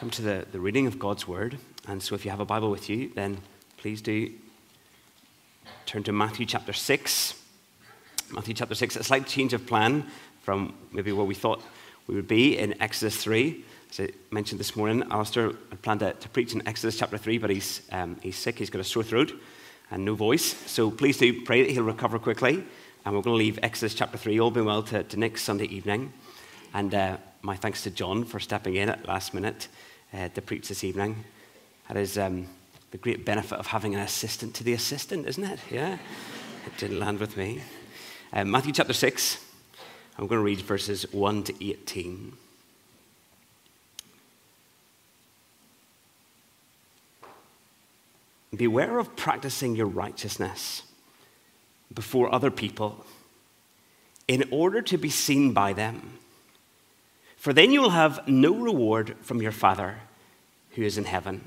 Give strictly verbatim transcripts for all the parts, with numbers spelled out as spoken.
come to the, the reading of God's Word. And so if you have a Bible with you, then please do turn to Matthew chapter six. Matthew chapter six, a slight change of plan from maybe where we thought we would be in Exodus three. As I mentioned this morning, Alistair had planned to, to preach in Exodus chapter three, but he's, um, he's sick, he's got a sore throat and no voice. So please do pray that he'll recover quickly. And we're going to leave Exodus chapter three, all being well, to, to next Sunday evening. And uh, my thanks to John for stepping in at last minute uh, to preach this evening. That is um, the great benefit of having an assistant to the assistant, isn't it? Yeah, it didn't land with me. Um, Matthew chapter six, I'm going to read verses one to eighteen. Beware of practicing your righteousness before other people in order to be seen by them. For then you will have no reward from your Father who is in heaven.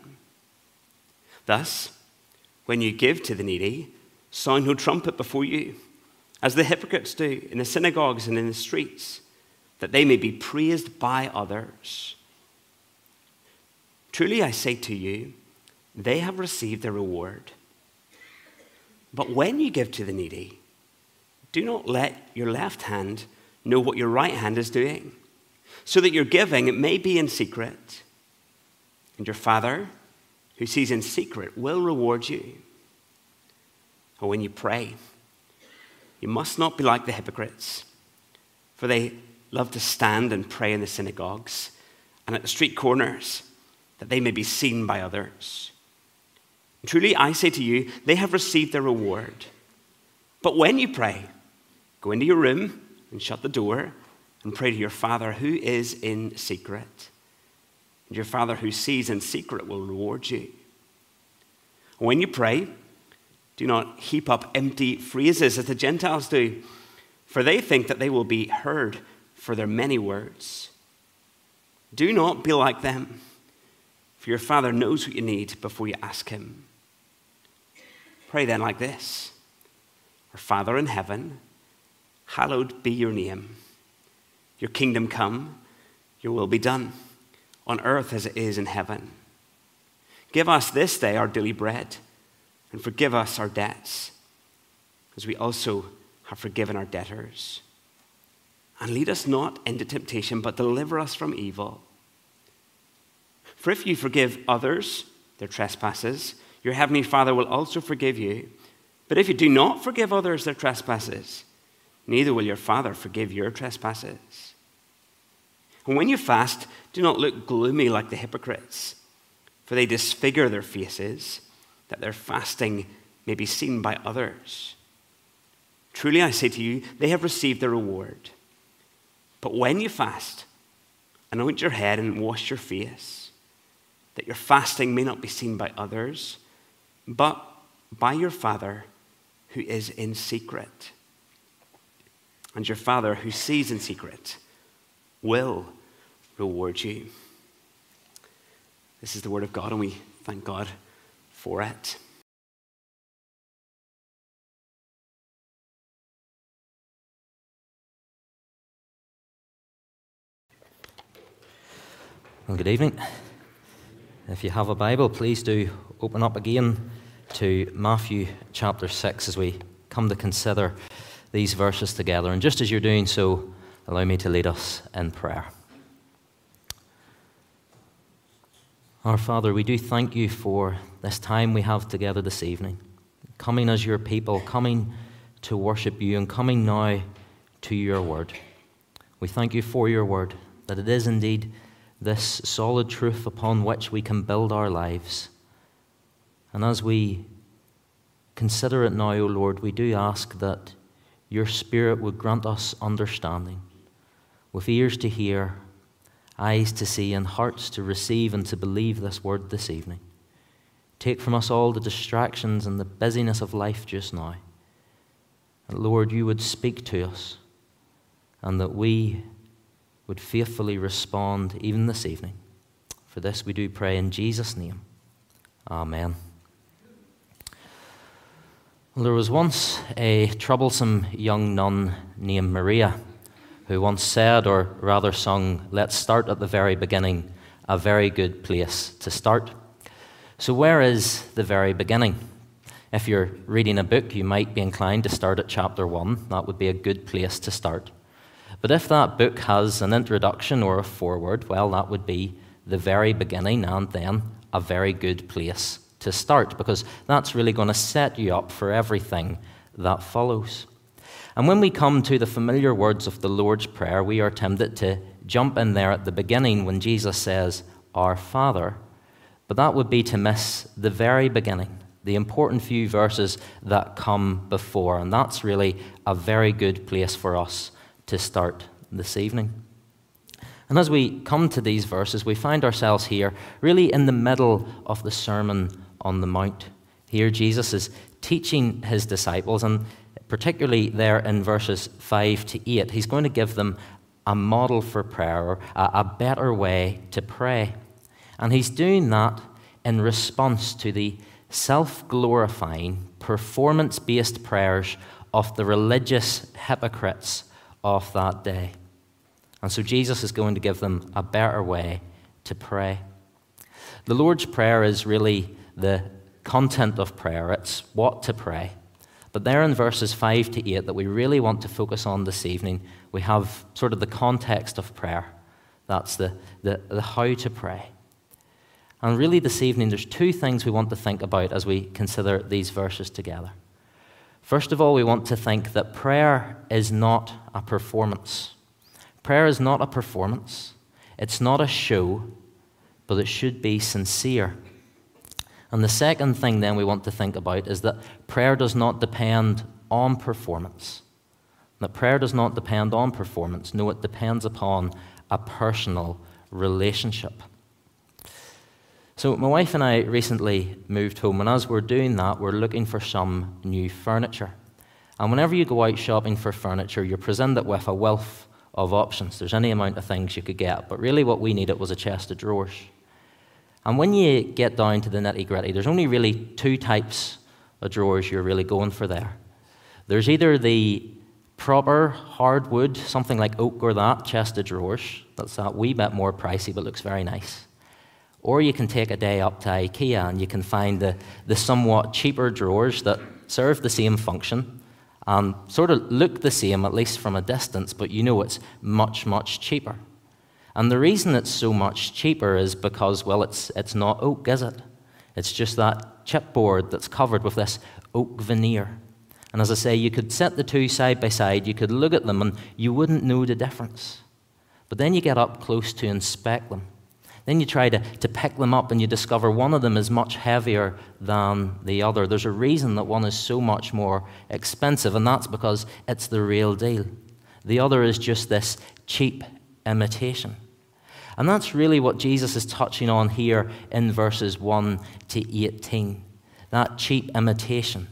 Thus, when you give to the needy, sound no trumpet before you, as the hypocrites do in the synagogues and in the streets, that they may be praised by others. Truly I say to you, they have received their reward. But when you give to the needy, do not let your left hand know what your right hand is doing, so that your giving, it may be in secret. And your Father, who sees in secret, will reward you. And when you pray, you must not be like the hypocrites, for they love to stand and pray in the synagogues and at the street corners, that they may be seen by others. And truly, I say to you, they have received their reward. But when you pray, go into your room and shut the door and pray to your Father who is in secret. And your Father who sees in secret will reward you. And when you pray, do not heap up empty phrases as the Gentiles do, for they think that they will be heard for their many words. Do not be like them, for your Father knows what you need before you ask him. Pray then like this: Our Father in heaven, hallowed be your name. Your kingdom come, your will be done, on earth as it is in heaven. Give us this day our daily bread, and forgive us our debts, as we also have forgiven our debtors. And lead us not into temptation, but deliver us from evil. For if you forgive others their trespasses, your heavenly Father will also forgive you. But if you do not forgive others their trespasses, neither will your Father forgive your trespasses. And when you fast, do not look gloomy like the hypocrites, for they disfigure their faces, that their fasting may be seen by others. Truly I say to you, they have received their reward. But when you fast, anoint your head and wash your face, that your fasting may not be seen by others, but by your Father who is in secret. And your Father who sees in secret will reward you. This is the word of God, and we thank God for it. Well, good evening. If you have a Bible, please do open up again to Matthew chapter six as we come to consider these verses together. And just as you're doing so, allow me to lead us in prayer. Our Father, we do thank you for this time we have together this evening, coming as your people, coming to worship you and coming now to your word. We thank you for your word, that it is indeed this solid truth upon which we can build our lives. And as we consider it now, O Lord, we do ask that your Spirit would grant us understanding, with ears to hear, eyes to see, and hearts to receive and to believe this word this evening. Take from us all the distractions and the busyness of life just now. And Lord, you would speak to us, and that we would faithfully respond even this evening. For this we do pray in Jesus' name. Amen. Well, there was once a troublesome young nun named Maria who once said, or rather sung, "Let's start at the very beginning a very good place to start. So where is the very beginning? If you're reading a book, you might be inclined to start at chapter one. That would be a good place to start. But if that book has an introduction or a foreword, well, that would be the very beginning and then a very good place to start, because that's really going to set you up for everything that follows. And when we come to the familiar words of the Lord's Prayer, we are tempted to jump in there at the beginning when Jesus says, "Our Father," but that would be to miss the very beginning, the important few verses that come before, and that's really a very good place for us to start this evening. And as we come to these verses, we find ourselves here really in the middle of the Sermon on the Mount. Here Jesus is teaching his disciples, and particularly there in verses five to eight, he's going to give them a model for prayer, or a, a better way to pray. And he's doing that in response to the self-glorifying, performance-based prayers of the religious hypocrites of that day. And so Jesus is going to give them a better way to pray. The Lord's Prayer is really the content of prayer. It's what to pray. But there in verses five to eight that we really want to focus on this evening, we have sort of the context of prayer. That's the, the, the how to pray. And really this evening there's two things we want to think about as we consider these verses together. First of all, we want to think that prayer is not a performance. Prayer is not a performance. It's not a show, but it should be sincere. And the second thing then we want to think about is that prayer does not depend on performance. That prayer does not depend on performance. No, it depends upon a personal relationship. So my wife and I recently moved home, and as we're doing that, we're looking for some new furniture. And whenever you go out shopping for furniture, you're presented with a wealth of options. There's any amount of things you could get, but really what we needed was a chest of drawers. And when you get down to the nitty-gritty, there's only really two types of drawers you're really going for there. There's either the proper hardwood, something like oak or that, chest of drawers. That's that wee bit more pricey, but looks very nice. Or you can take a day up to IKEA and you can find the, the somewhat cheaper drawers that serve the same function and sort of look the same, at least from a distance, but you know it's much, much cheaper. And the reason it's so much cheaper is because, well, it's it's not oak, is it? It's just that chipboard that's covered with this oak veneer. And as I say, you could set the two side by side, you could look at them, and you wouldn't know the difference. But then you get up close to inspect them. Then you try to, to pick them up, and you discover one of them is much heavier than the other. There's a reason that one is so much more expensive, and that's because it's the real deal. The other is just this cheap imitation. And that's really what Jesus is touching on here in verses one to eighteen. That cheap imitation.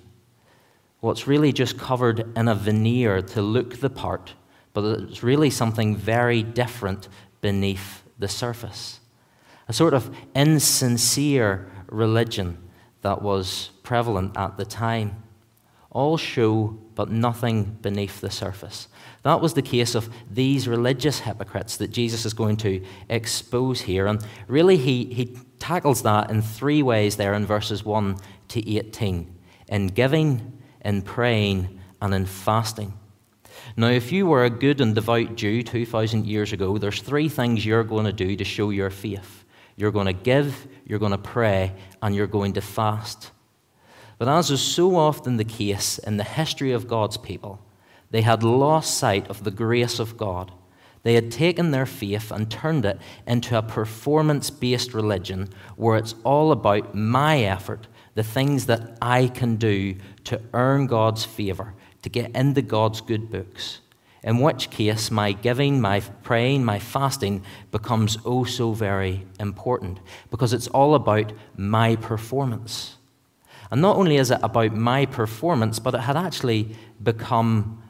What's really just covered in a veneer to look the part, but it's really something very different beneath the surface. A sort of insincere religion that was prevalent at the time. All show, but nothing beneath the surface. That was the case of these religious hypocrites that Jesus is going to expose here. And really he, he tackles that in three ways there in verses one to eighteen. In giving, in praying, and in fasting. Now, if you were a good and devout Jew two thousand years ago, there's three things you're going to do to show your faith. You're going to give, you're going to pray, and you're going to fast. But as is so often the case in the history of God's people, they had lost sight of the grace of God. They had taken their faith and turned it into a performance-based religion where it's all about my effort, the things that I can do to earn God's favor, to get into God's good books. In which case, my giving, my praying, my fasting becomes oh so very important because it's all about my performance. And not only is it about my performance, but it had actually become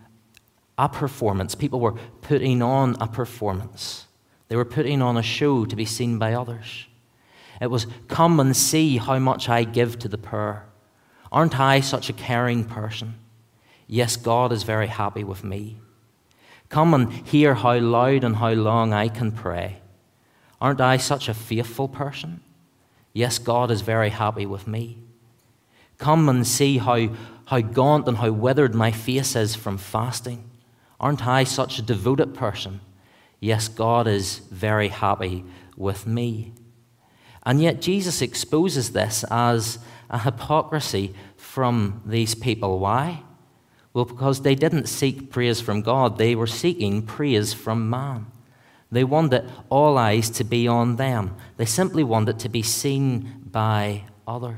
a performance. People were putting on a performance. They were putting on a show to be seen by others. It was, come and see how much I give to the poor. Aren't I such a caring person? Yes, God is very happy with me. Come and hear how loud and how long I can pray. Aren't I such a faithful person? Yes, God is very happy with me. Come and see how, how gaunt and how withered my face is from fasting. Aren't I such a devoted person? Yes, God is very happy with me. And yet Jesus exposes this as a hypocrisy from these people. Why? Well, because they didn't seek praise from God. They were seeking praise from man. They wanted all eyes to be on them. They simply wanted to be seen by others.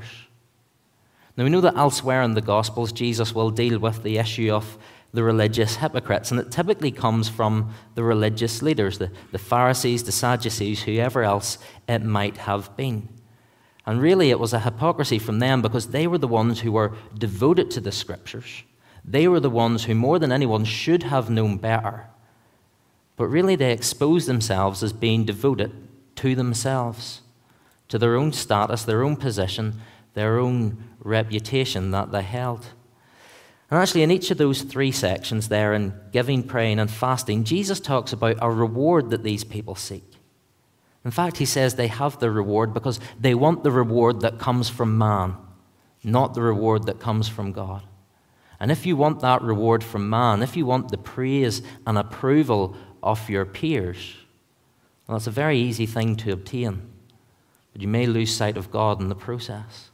Now, we know that elsewhere in the Gospels, Jesus will deal with the issue of the religious hypocrites, and it typically comes from the religious leaders, the, the Pharisees, the Sadducees, whoever else it might have been. And really, it was a hypocrisy from them because they were the ones who were devoted to the Scriptures. They were the ones who, more than anyone, should have known better. But really, they exposed themselves as being devoted to themselves, to their own status, their own position, their own reputation that they held. And actually, in each of those three sections there, in giving, praying, and fasting, Jesus talks about a reward that these people seek. In fact, he says they have the reward because they want the reward that comes from man, not the reward that comes from God. And if you want that reward from man, if you want the praise and approval of your peers, well, it's a very easy thing to obtain, but you may lose sight of God in the process.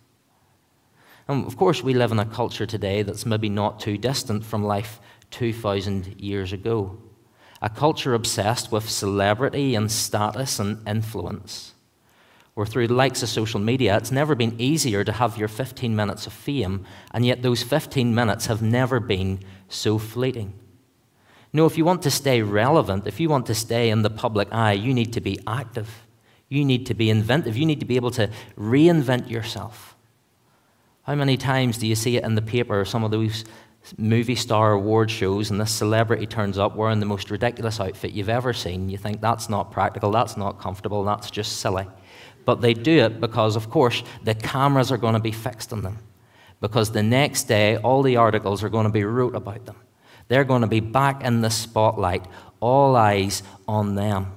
And of course, we live in a culture today that's maybe not too distant from life two thousand years ago. A culture obsessed with celebrity and status and influence, where through the likes of social media, it's never been easier to have your fifteen minutes of fame, and yet those fifteen minutes have never been so fleeting. No, if you want to stay relevant, if you want to stay in the public eye, you need to be active. You need to be inventive. You need to be able to reinvent yourself. How many times do you see it in the paper, or some of those movie star award shows, and this celebrity turns up wearing the most ridiculous outfit you've ever seen? You think that's not practical, that's not comfortable, that's just silly. But they do it because, of course, the cameras are going to be fixed on them. Because the next day, all the articles are going to be wrote about them. They're going to be back in the spotlight, all eyes on them.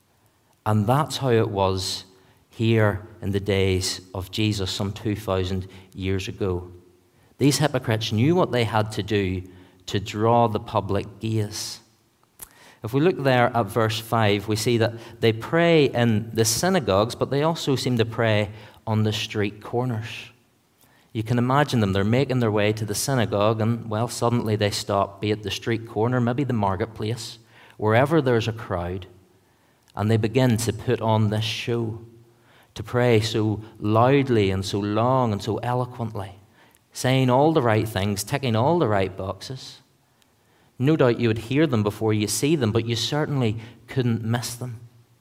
And that's how it was here in the days of Jesus some two thousand years ago. These hypocrites knew what they had to do to draw the public gaze. If we look there at verse five, we see that they pray in the synagogues, but they also seem to pray on the street corners. You can imagine them, they're making their way to the synagogue, and, well, suddenly they stop, be it the street corner, maybe the marketplace, wherever there's a crowd, and they begin to put on this show, to pray so loudly and so long and so eloquently, saying all the right things, ticking all the right boxes. No doubt you would hear them before you see them, but you certainly couldn't miss them.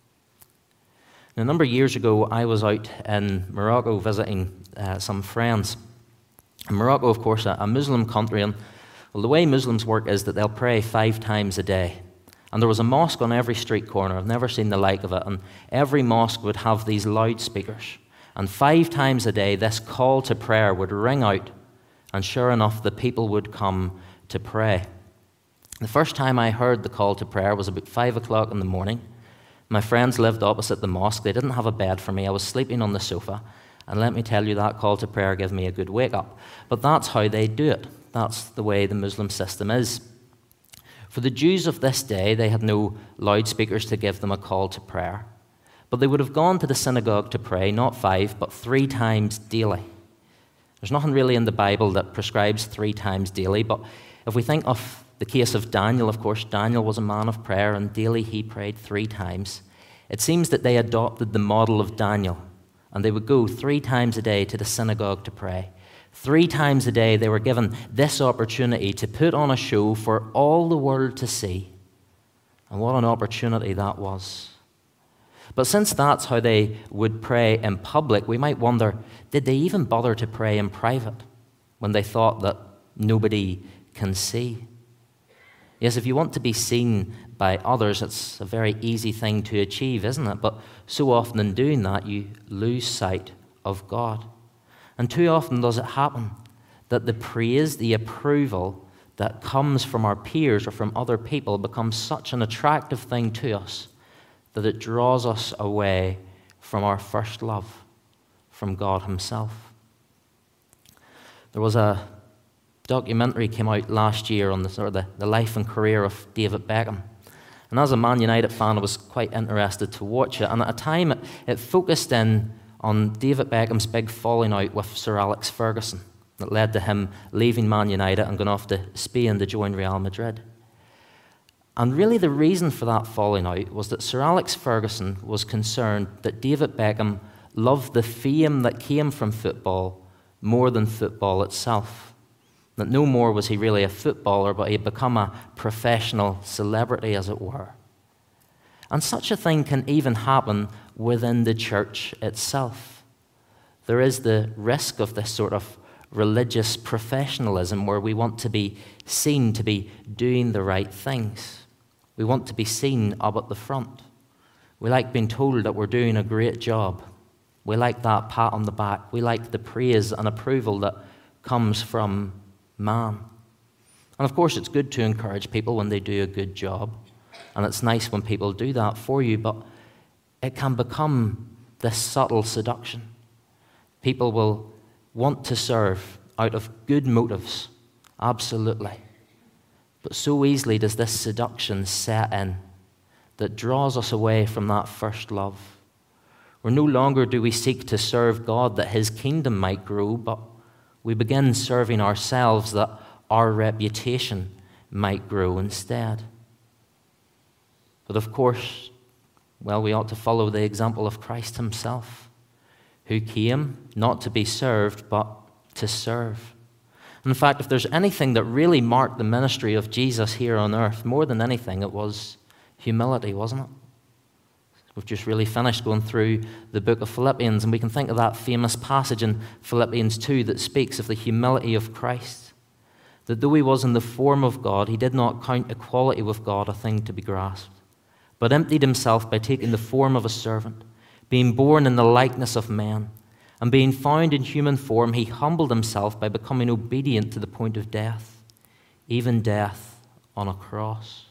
Now, a number of years ago, I was out in Morocco visiting uh, some friends. In Morocco, of course, a, a Muslim country, and well, the way Muslims work is that they'll pray five times a day. And there was a mosque on every street corner. I've never seen the like of it. And every mosque would have these loudspeakers. And five times a day, this call to prayer would ring out. And sure enough, the people would come to pray. The first time I heard the call to prayer was about five o'clock in the morning. My friends lived opposite the mosque. They didn't have a bed for me. I was sleeping on the sofa. And let me tell you, that call to prayer gave me a good wake-up. But that's how they do it. That's the way the Muslim system is. For the Jews of this day, they had no loudspeakers to give them a call to prayer. But they would have gone to the synagogue to pray, not five, but three times daily. There's nothing really in the Bible that prescribes three times daily, but if we think of the case of Daniel, of course, Daniel was a man of prayer, and daily he prayed three times. It seems that they adopted the model of Daniel, and they would go three times a day to the synagogue to pray. Three times a day they were given this opportunity to put on a show for all the world to see. And what an opportunity that was. But since that's how they would pray in public, we might wonder, did they even bother to pray in private when they thought that nobody can see? Yes, if you want to be seen by others, it's a very easy thing to achieve, isn't it? But so often in doing that, you lose sight of God. And too often does it happen that the praise, the approval that comes from our peers or from other people becomes such an attractive thing to us that it draws us away from our first love, from God himself. There was a documentary came out last year on the sort of the, the life and career of David Beckham. And as a Man United fan, I was quite interested to watch it. And at a time, it, it focused in on David Beckham's big falling out with Sir Alex Ferguson that led to him leaving Man United and going off to Spain to join Real Madrid. And really the reason for that falling out was that Sir Alex Ferguson was concerned that David Beckham loved the fame that came from football more than football itself. That no more was he really a footballer, but he had become a professional celebrity, as it were. And such a thing can even happen within the church itself. There is the risk of this sort of religious professionalism where we want to be seen to be doing the right things. We want to be seen up at the front. We like being told that we're doing a great job. We like that pat on the back. We like the praise and approval that comes from man. And of course, it's good to encourage people when they do a good job. And it's nice when people do that for you, but it can become this subtle seduction. People will want to serve out of good motives, absolutely. But so easily does this seduction set in that draws us away from that first love. Where no longer do we seek to serve God that his kingdom might grow, but we begin serving ourselves that our reputation might grow instead. But of course, well, we ought to follow the example of Christ himself, who came not to be served, but to serve. In fact, if there's anything that really marked the ministry of Jesus here on earth, more than anything, it was humility, wasn't it? We've just really finished going through the book of Philippians, and we can think of that famous passage in Philippians two that speaks of the humility of Christ. That though he was in the form of God, he did not count equality with God a thing to be grasped, but emptied himself by taking the form of a servant, being born in the likeness of men, and being found in human form, he humbled himself by becoming obedient to the point of death, even death on a cross.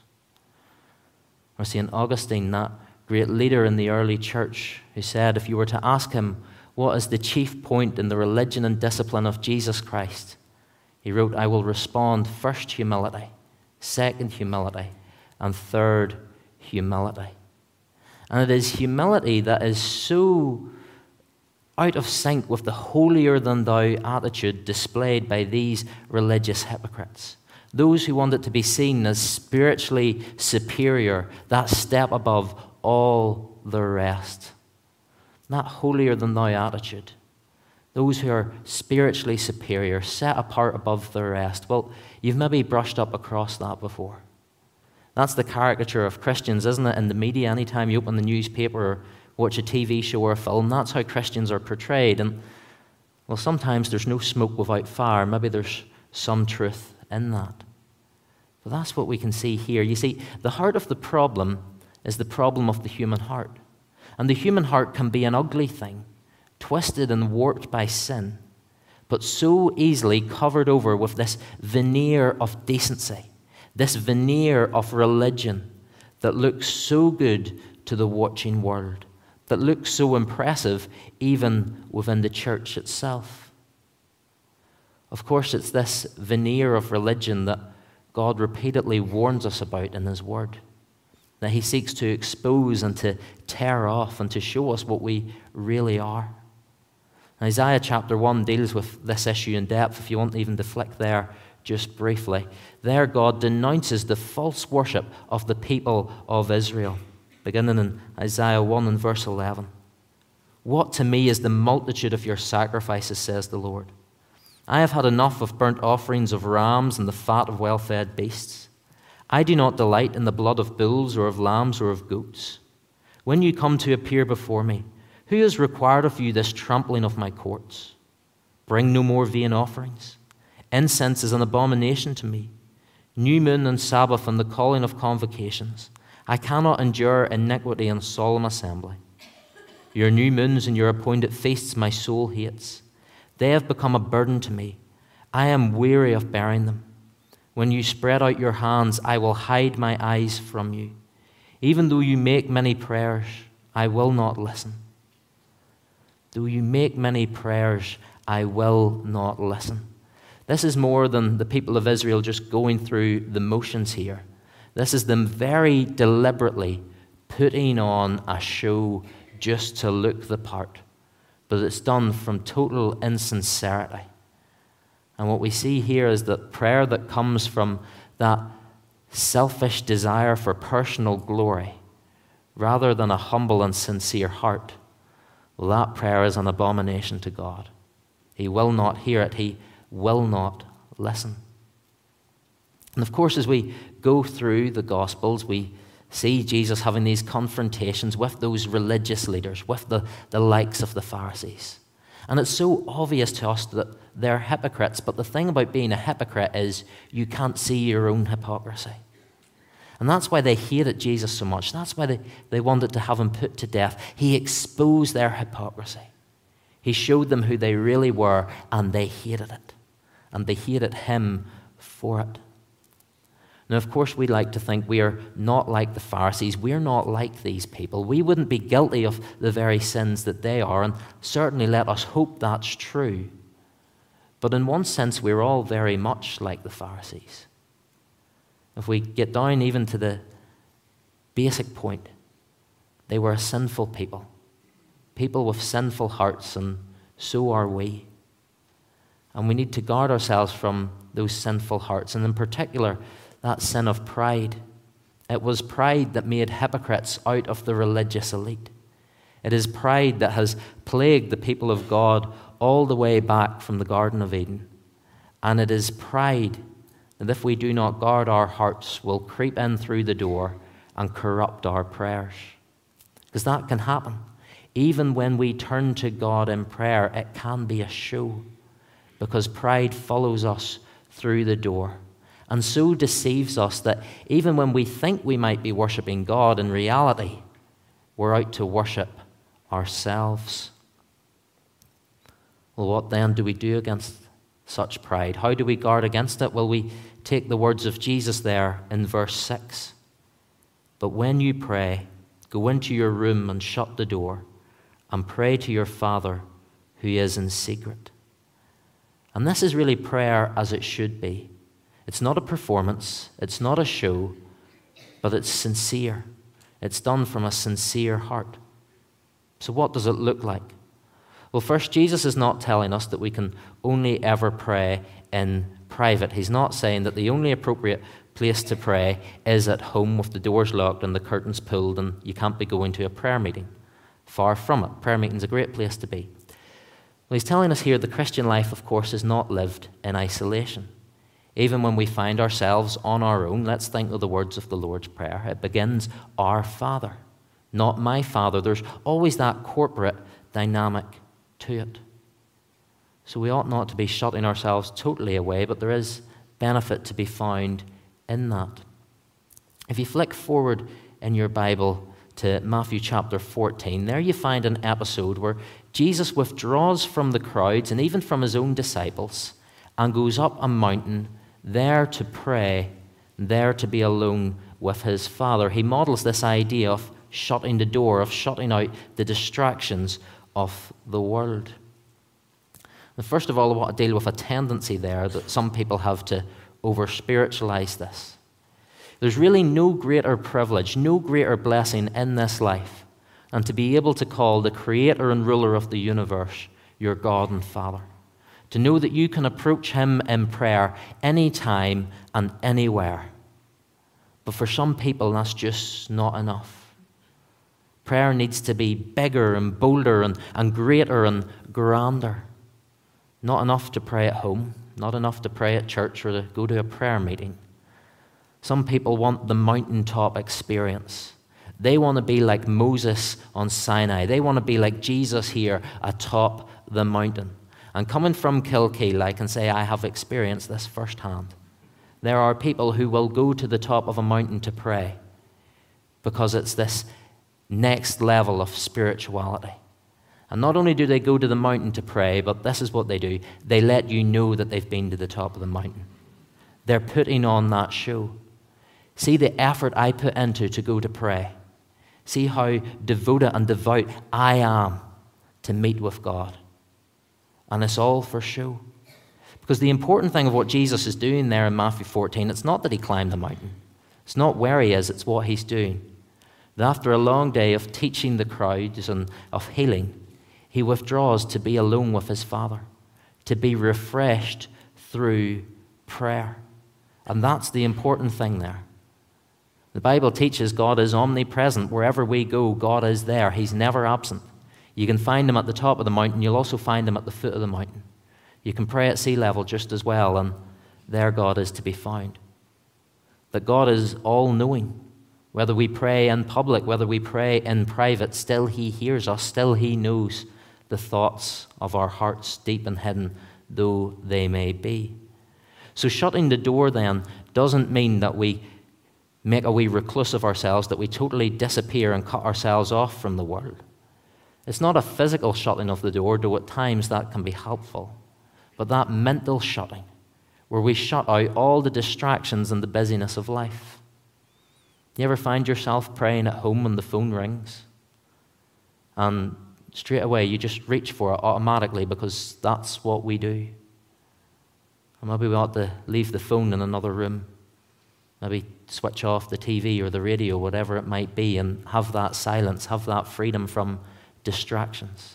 Or Saint Augustine, that great leader in the early church, who said if you were to ask him what is the chief point in the religion and discipline of Jesus Christ, he wrote, I will respond, first humility, second humility, and third humility. And it is humility that is so out of sync with the holier-than-thou attitude displayed by these religious hypocrites. Those who want it to be seen as spiritually superior, that step above all the rest. That holier-than-thou attitude. Those who are spiritually superior, set apart above the rest. Well, you've maybe brushed up across that before. That's the caricature of Christians, isn't it, in the media? Anytime you open the newspaper or watch a T V show or a film, that's how Christians are portrayed. And, well, sometimes there's no smoke without fire. Maybe there's some truth in that. But that's what we can see here. You see, the heart of the problem is the problem of the human heart. And the human heart can be an ugly thing, twisted and warped by sin, but so easily covered over with this veneer of decency, this veneer of religion that looks so good to the watching world, that looks so impressive even within the church itself. Of course, it's this veneer of religion that God repeatedly warns us about in his word, that he seeks to expose and to tear off and to show us what we really are. Isaiah chapter one deals with this issue in depth, if you want even to flick there just briefly. There God denounces the false worship of the people of Israel, beginning in Isaiah one and verse eleven. What to me is the multitude of your sacrifices, says the Lord. I have had enough of burnt offerings of rams and the fat of well-fed beasts. I do not delight in the blood of bulls or of lambs or of goats. When you come to appear before me, who has required of you this trampling of my courts? Bring no more vain offerings. Incense is an abomination to me. New moon and Sabbath and the calling of convocations. I cannot endure iniquity and solemn assembly. Your new moons and your appointed feasts my soul hates. They have become a burden to me. I am weary of bearing them. When you spread out your hands, I will hide my eyes from you. Even though you make many prayers, I will not listen. Though you make many prayers, I will not listen. This is more than the people of Israel just going through the motions here. This is them very deliberately putting on a show just to look the part. But it's done from total insincerity. And what we see here is that prayer that comes from that selfish desire for personal glory, rather than a humble and sincere heart, well, that prayer is an abomination to God. He will not hear it. He will not listen. And of course, as we go through the Gospels, we see Jesus having these confrontations with those religious leaders, with the, the likes of the Pharisees. And it's so obvious to us that they're hypocrites, but the thing about being a hypocrite is you can't see your own hypocrisy. And that's why they hated Jesus so much. That's why they, they wanted to have him put to death. He exposed their hypocrisy. He showed them who they really were, and they hated it. And they hated him for it. Now, of course, we like to think we are not like the Pharisees. We're not like these people. We wouldn't be guilty of the very sins that they are, and certainly let us hope that's true. But in one sense, we're all very much like the Pharisees. If we get down even to the basic point, they were a sinful people. People with sinful hearts, and so are we. And we need to guard ourselves from those sinful hearts, and in particular, that sin of pride. It was pride that made hypocrites out of the religious elite. It is pride that has plagued the people of God all the way back from the Garden of Eden. And it is pride that, if we do not guard our hearts, will creep in through the door and corrupt our prayers. Because that can happen. Even when we turn to God in prayer, it can be a show. Because pride follows us through the door and so deceives us that even when we think we might be worshiping God, in reality, we're out to worship ourselves. Well, what then do we do against such pride? How do we guard against it? Well, we take the words of Jesus there in verse six. But when you pray, go into your room and shut the door and pray to your Father who is in secret. And this is really prayer as it should be. It's not a performance, it's not a show, but it's sincere. It's done from a sincere heart. So what does it look like? Well, first, Jesus is not telling us that we can only ever pray in private. He's not saying that the only appropriate place to pray is at home with the doors locked and the curtains pulled and you can't be going to a prayer meeting. Far from it. Prayer meeting's a great place to be. Well, he's telling us here the Christian life, of course, is not lived in isolation. Even when we find ourselves on our own, let's think of the words of the Lord's Prayer. It begins, our Father, not my Father. There's always that corporate dynamic to it. So we ought not to be shutting ourselves totally away, but there is benefit to be found in that. If you flick forward in your Bible to Matthew chapter fourteen, there you find an episode where Jesus withdraws from the crowds and even from his own disciples and goes up a mountain there to pray, there to be alone with his Father. He models this idea of shutting the door, of shutting out the distractions of the world. And first of all, I want to deal with a tendency there that some people have to over-spiritualize this. There's really no greater privilege, no greater blessing in this life than to be able to call the creator and ruler of the universe your God and Father. To know that you can approach him in prayer anytime and anywhere. But for some people, that's just not enough. Prayer needs to be bigger and bolder and, and greater and grander. Not enough to pray at home, not enough to pray at church or to go to a prayer meeting. Some people want the mountaintop experience. They want to be like Moses on Sinai. They want to be like Jesus here atop the mountain. And coming from Kilkeel, I can say I have experienced this firsthand. There are people who will go to the top of a mountain to pray because it's this next level of spirituality. And not only do they go to the mountain to pray, but this is what they do. They let you know that they've been to the top of the mountain. They're putting on that show. See the effort I put into to go to pray. See how devoted and devout I am to meet with God. And it's all for show. Because the important thing of what Jesus is doing there in Matthew fourteen, it's not that he climbed the mountain. It's not where he is, it's what he's doing. That after a long day of teaching the crowds and of healing, he withdraws to be alone with his Father, to be refreshed through prayer. And that's the important thing there. The Bible teaches God is omnipresent. Wherever we go, God is there. He's never absent. You can find him at the top of the mountain. You'll also find him at the foot of the mountain. You can pray at sea level just as well, and there God is to be found. That God is all-knowing. Whether we pray in public, whether we pray in private, still he hears us. Still he knows the thoughts of our hearts, deep and hidden though they may be. So shutting the door then doesn't mean that we make a wee recluse of ourselves, that we totally disappear and cut ourselves off from the world. It's not a physical shutting of the door, though at times that can be helpful, but that mental shutting, where we shut out all the distractions and the busyness of life. You ever find yourself praying at home when the phone rings? And straight away you just reach for it automatically because that's what we do. Or maybe we ought to leave the phone in another room. Maybe switch off the T V or the radio, whatever it might be, and have that silence, have that freedom from distractions.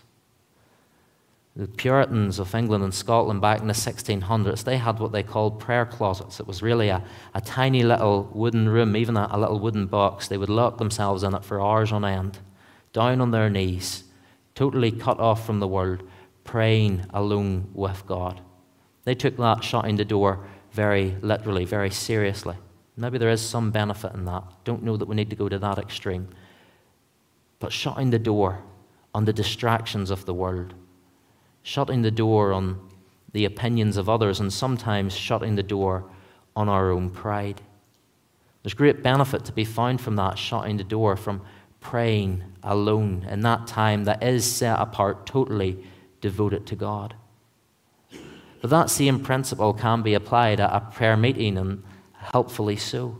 The Puritans of England and Scotland back in the sixteen hundreds, they had what they called prayer closets. It was really a, a tiny little wooden room, even a, a little wooden box. They would lock themselves in it for hours on end, down on their knees, totally cut off from the world, praying alone with God. They took that shutting the door very literally, very seriously. Maybe there is some benefit in that. Don't know that we need to go to that extreme. But shutting the door on the distractions of the world, shutting the door on the opinions of others, and sometimes shutting the door on our own pride. There's great benefit to be found from that, shutting the door, from praying alone in that time that is set apart, totally devoted to God. But that same principle can be applied at a prayer meeting, and helpfully so.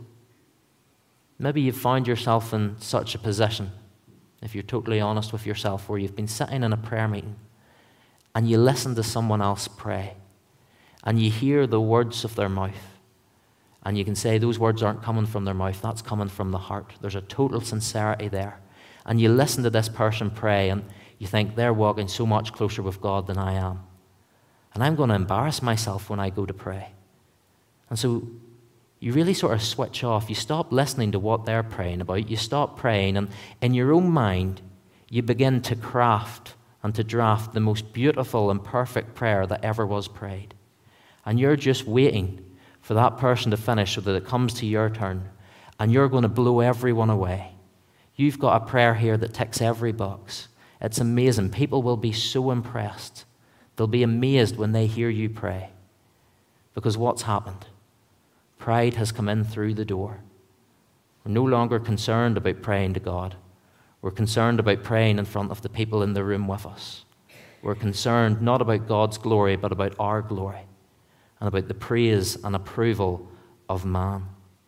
Maybe you've found yourself in such a position, if you're totally honest with yourself, where you've been sitting in a prayer meeting and you listen to someone else pray and you hear the words of their mouth and you can say those words aren't coming from their mouth, that's coming from the heart. There's a total sincerity there. And you listen to this person pray and you think they're walking so much closer with God than I am. And I'm going to embarrass myself when I go to pray. And so you really sort of switch off. You stop listening to what they're praying about. You stop praying, and in your own mind, you begin to craft and to draft the most beautiful and perfect prayer that ever was prayed. And you're just waiting for that person to finish so that it comes to your turn, and you're going to blow everyone away. You've got a prayer here that ticks every box. It's amazing. People will be so impressed. They'll be amazed when they hear you pray. Because what's happened? Pride has come in through the door. We're no longer concerned about praying to God. We're concerned about praying in front of the people in the room with us. We're concerned not about God's glory, but about our glory and about the praise and approval of man.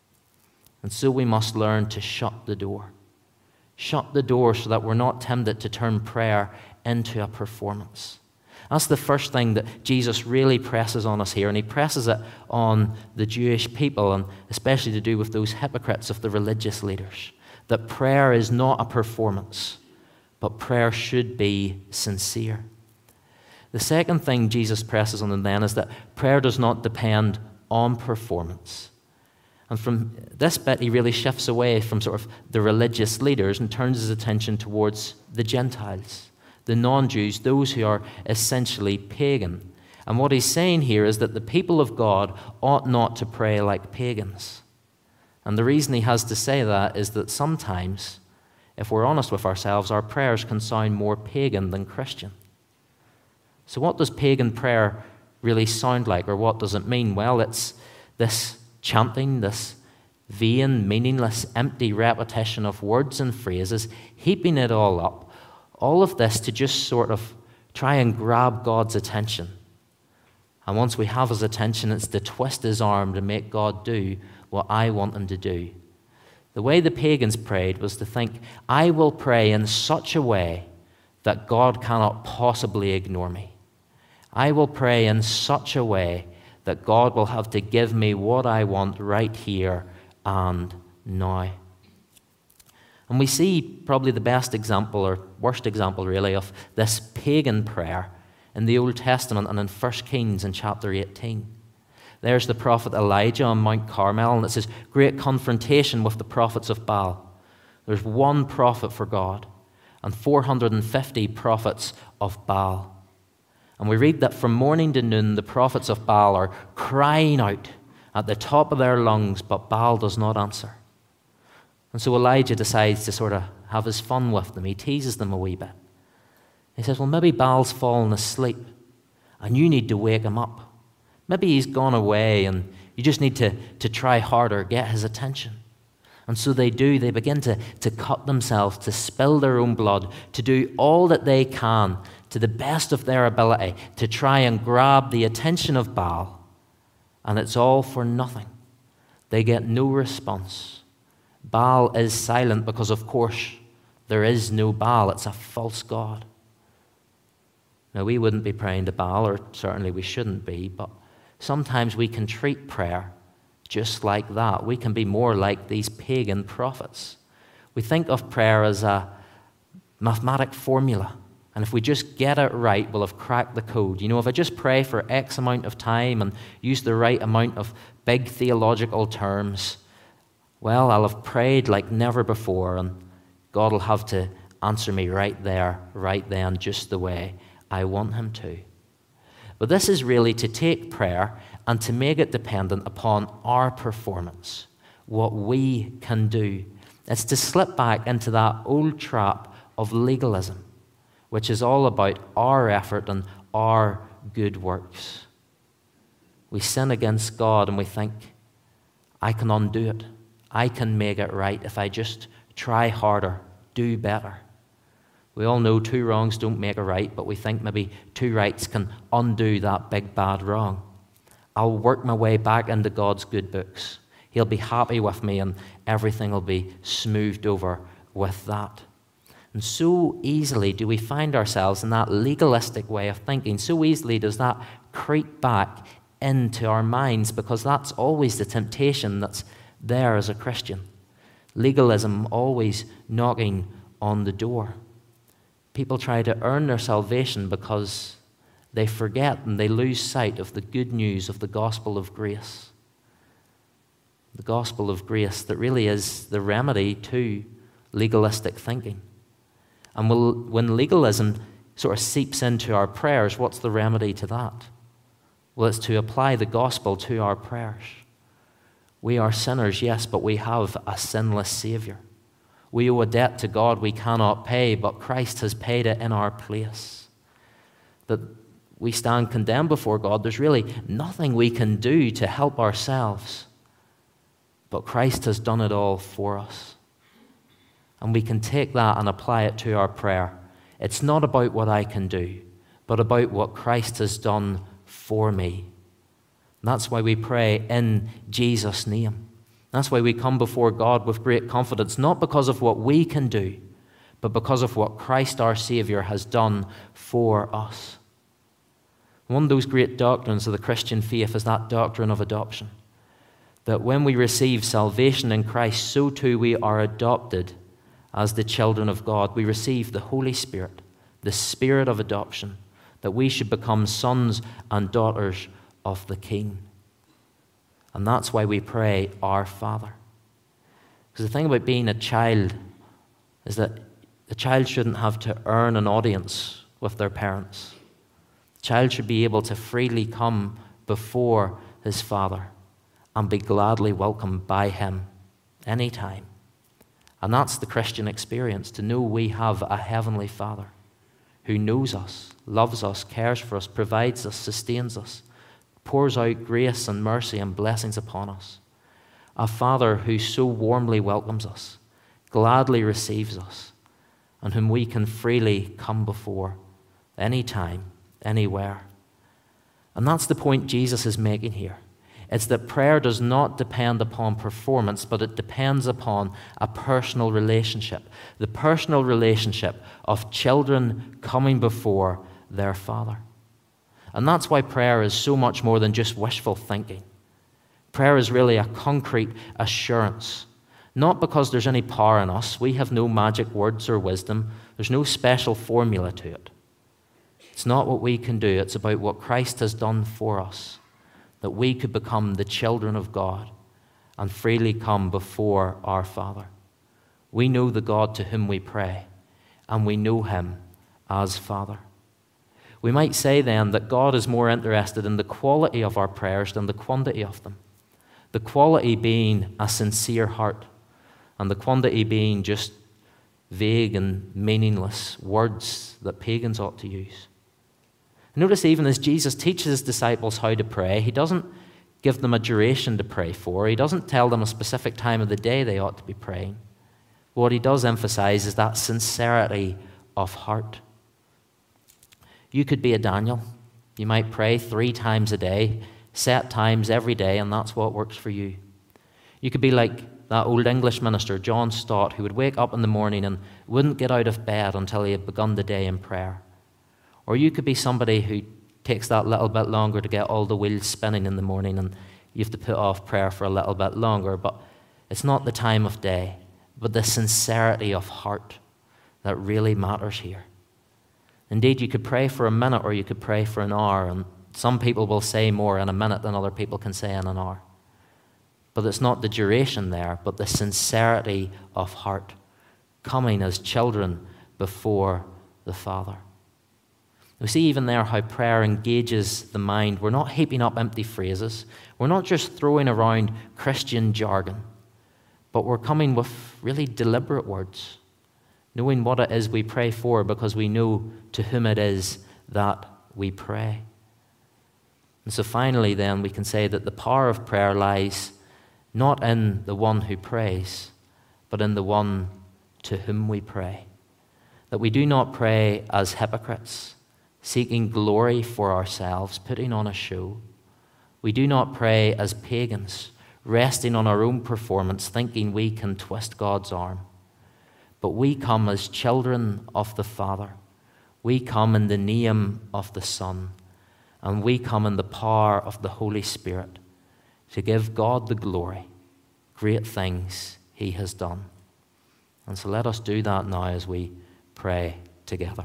And so we must learn to shut the door. Shut the door so that we're not tempted to turn prayer into a performance. That's the first thing that Jesus really presses on us here, and he presses it on the Jewish people, and especially to do with those hypocrites of the religious leaders, that prayer is not a performance, but prayer should be sincere. The second thing Jesus presses on them then is that prayer does not depend on performance. And from this bit, he really shifts away from sort of the religious leaders and turns his attention towards the Gentiles, the non-Jews, those who are essentially pagan. And what he's saying here is that the people of God ought not to pray like pagans. And the reason he has to say that is that sometimes, if we're honest with ourselves, our prayers can sound more pagan than Christian. So what does pagan prayer really sound like, or what does it mean? Well, it's this chanting, this vain, meaningless, empty repetition of words and phrases, heaping it all up. All of this to just sort of try and grab God's attention. And once we have his attention, it's to twist his arm to make God do what I want him to do The way the pagans prayed was to think, I will pray in such a way that God cannot possibly ignore me. I will pray in such a way that God will have to give me what I want right here and now. And we see probably the best example, or worst example really, of this pagan prayer in the Old Testament and in First Kings in chapter eighteen. There's the prophet Elijah on Mount Carmel, and it's his great confrontation with the prophets of Baal. There's one prophet for God and four hundred fifty prophets of Baal. And we read that from morning to noon, the prophets of Baal are crying out at the top of their lungs, but Baal does not answer. And so Elijah decides to sort of have his fun with them. He teases them a wee bit. He says, well, maybe Baal's fallen asleep, and you need to wake him up. Maybe he's gone away, and you just need to, to try harder, get his attention. And so they do. They begin to, to cut themselves, to spill their own blood, to do all that they can to the best of their ability to try and grab the attention of Baal. And it's all for nothing. They get no response. Baal is silent because, of course, there is no Baal. It's a false god. Now, we wouldn't be praying to Baal, or certainly we shouldn't be, but sometimes we can treat prayer just like that. We can be more like these pagan prophets. We think of prayer as a mathematic formula, and if we just get it right, we'll have cracked the code. You know, if I just pray for X amount of time and use the right amount of big theological terms, well, I'll have prayed like never before, and God will have to answer me right there, right then, just the way I want him to. But this is really to take prayer and to make it dependent upon our performance, what we can do. It's to slip back into that old trap of legalism, which is all about our effort and our good works. We sin against God and we think, I can undo it. I can make it right if I just try harder, do better. We all know two wrongs don't make a right, but we think maybe two rights can undo that big bad wrong. I'll work my way back into God's good books. He'll be happy with me and everything will be smoothed over with that. And so easily do we find ourselves in that legalistic way of thinking. So easily does that creep back into our minds, because that's always the temptation that's there as a Christian. Legalism always knocking on the door. People try to earn their salvation because they forget and they lose sight of the good news of the gospel of grace. The gospel of grace that really is the remedy to legalistic thinking. And we'll, when legalism sort of seeps into our prayers, what's the remedy to that? Well, it's to apply the gospel to our prayers. We are sinners, yes, but we have a sinless Savior. We owe a debt to God we cannot pay, but Christ has paid it in our place. That we stand condemned before God. There's really nothing we can do to help ourselves, but Christ has done it all for us. And we can take that and apply it to our prayer. It's not about what I can do, but about what Christ has done for me. And that's why we pray in Jesus' name. That's why we come before God with great confidence, not because of what we can do, but because of what Christ our Savior has done for us. One of those great doctrines of the Christian faith is that doctrine of adoption. That when we receive salvation in Christ, so too we are adopted as the children of God. We receive the Holy Spirit, the Spirit of adoption, that we should become sons and daughters of the King. And that's why we pray, Our Father. Because the thing about being a child is that the child shouldn't have to earn an audience with their parents. The child should be able to freely come before his father and be gladly welcomed by him anytime. And that's the Christian experience, to know we have a heavenly Father who knows us, loves us, cares for us, provides us, sustains us, pours out grace and mercy and blessings upon us. A Father who so warmly welcomes us, gladly receives us, and whom we can freely come before anytime, anywhere. And that's the point Jesus is making here. It's that prayer does not depend upon performance, but it depends upon a personal relationship. The personal relationship of children coming before their Father. And that's why prayer is so much more than just wishful thinking. Prayer is really a concrete assurance. Not because there's any power in us. We have no magic words or wisdom. There's no special formula to it. It's not what we can do. It's about what Christ has done for us. That we could become the children of God and freely come before our Father. We know the God to whom we pray, and we know him as Father. We might say then that God is more interested in the quality of our prayers than the quantity of them. The quality being a sincere heart, and the quantity being just vague and meaningless words that pagans ought to use. Notice even as Jesus teaches his disciples how to pray, he doesn't give them a duration to pray for. He doesn't tell them a specific time of the day they ought to be praying. What he does emphasize is that sincerity of heart. You could be a Daniel. You might pray three times a day, set times every day, and that's what works for you. You could be like that old English minister, John Stott, who would wake up in the morning and wouldn't get out of bed until he had begun the day in prayer. Or you could be somebody who takes that little bit longer to get all the wheels spinning in the morning, and you have to put off prayer for a little bit longer. But it's not the time of day, but the sincerity of heart that really matters here. Indeed, you could pray for a minute or you could pray for an hour, and some people will say more in a minute than other people can say in an hour. But it's not the duration there, but the sincerity of heart, coming as children before the Father. We see even there how prayer engages the mind. We're not heaping up empty phrases. We're not just throwing around Christian jargon, but we're coming with really deliberate words, knowing what it is we pray for because we know to whom it is that we pray. And so finally then we can say that the power of prayer lies not in the one who prays, but in the one to whom we pray. That we do not pray as hypocrites, seeking glory for ourselves, putting on a show. We do not pray as pagans, resting on our own performance, thinking we can twist God's arm. But we come as children of the Father. We come in the name of the Son. And we come in the power of the Holy Spirit to give God the glory, great things he has done. And so let us do that now as we pray together.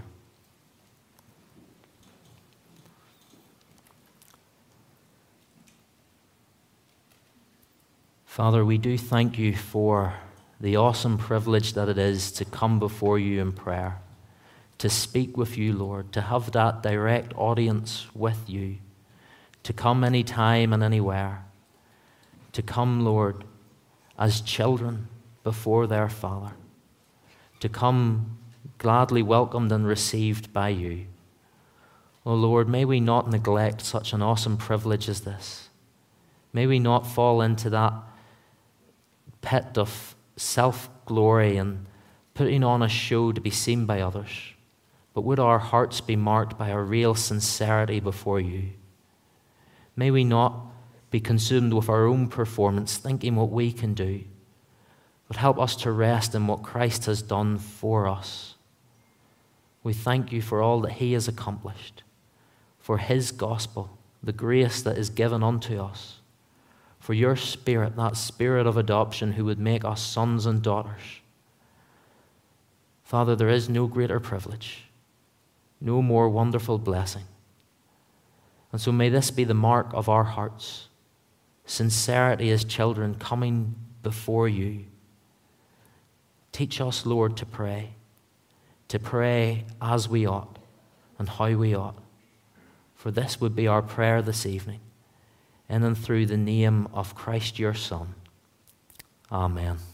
Father, we do thank you for the awesome privilege that it is to come before you in prayer, to speak with you, Lord, to have that direct audience with you, to come any time and anywhere, to come, Lord, as children before their Father, to come gladly welcomed and received by you. Oh, Lord, may we not neglect such an awesome privilege as this. May we not fall into that pit of self-glory and putting on a show to be seen by others, but would our hearts be marked by a real sincerity before you. May we not be consumed with our own performance, thinking what we can do, but help us to rest in what Christ has done for us. We thank you for all that he has accomplished, for his gospel, the grace that is given unto us, for your Spirit, that Spirit of adoption who would make us sons and daughters. Father, there is no greater privilege, no more wonderful blessing. And so may this be the mark of our hearts, sincerity as children coming before you. Teach us, Lord, to pray, to pray as we ought and how we ought. For this would be our prayer this evening, in and through the name of Christ your Son. Amen.